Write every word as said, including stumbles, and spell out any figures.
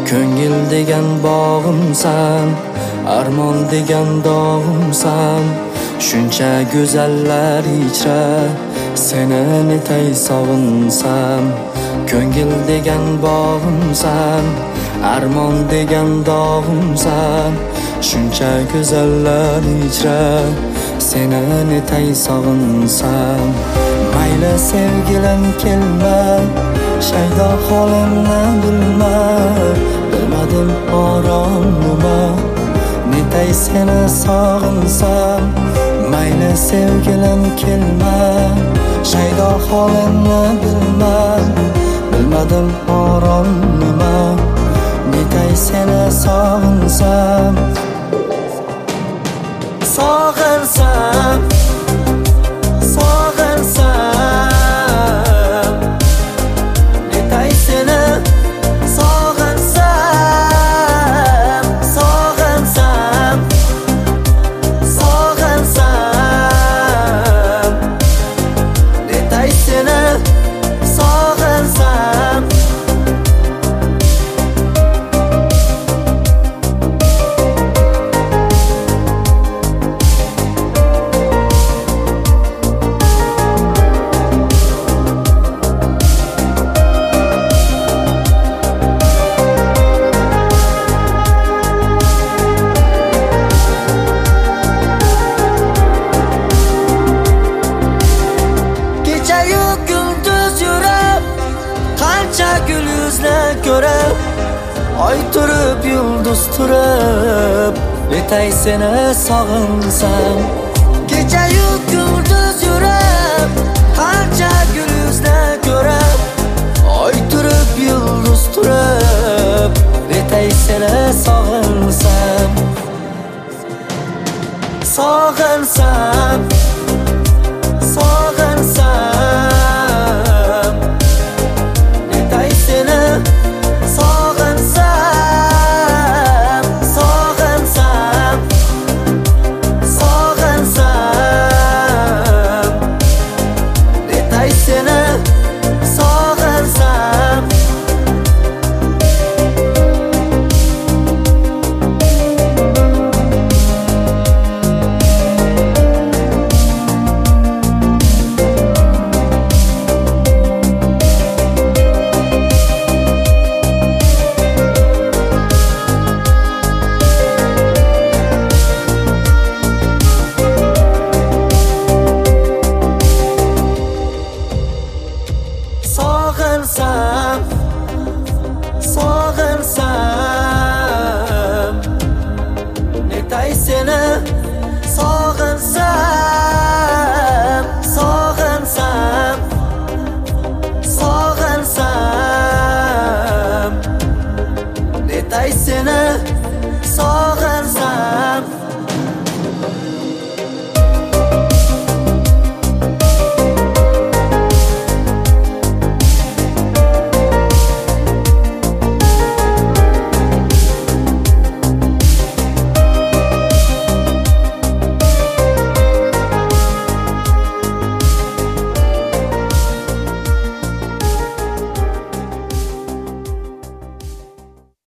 Ko'ngil degan bog'imsan, armon degan dog'imsan. Shuncha go'zallar ichra seni netay sog'insam. Ko'ngil degan bog'imsan, armon degan dog'imsan. Shuncha go'zallar ichra seni netay sog'insam. Mayli sevgilim kelma, shaydo holimni bilma. Bilmadim orom nima, netay seni sog'insam. Mayli sevgilim kelma, shaydo holimni bilma. Bilmadim orom nima, netay seni sog'insam. Sog'insam, sog'insam, netay seni sog'insam. Sog'insam, sog'insam, netay seni sog'insam. Qancha gul yuzla ko'rib, oy turib yulduz turib, netay seni sog'insam. Kecha-yu kunduz yurib, qancha gul yuzla ko'rib, oy turib yulduz turib, netay seni sog'insam. Sog'insam.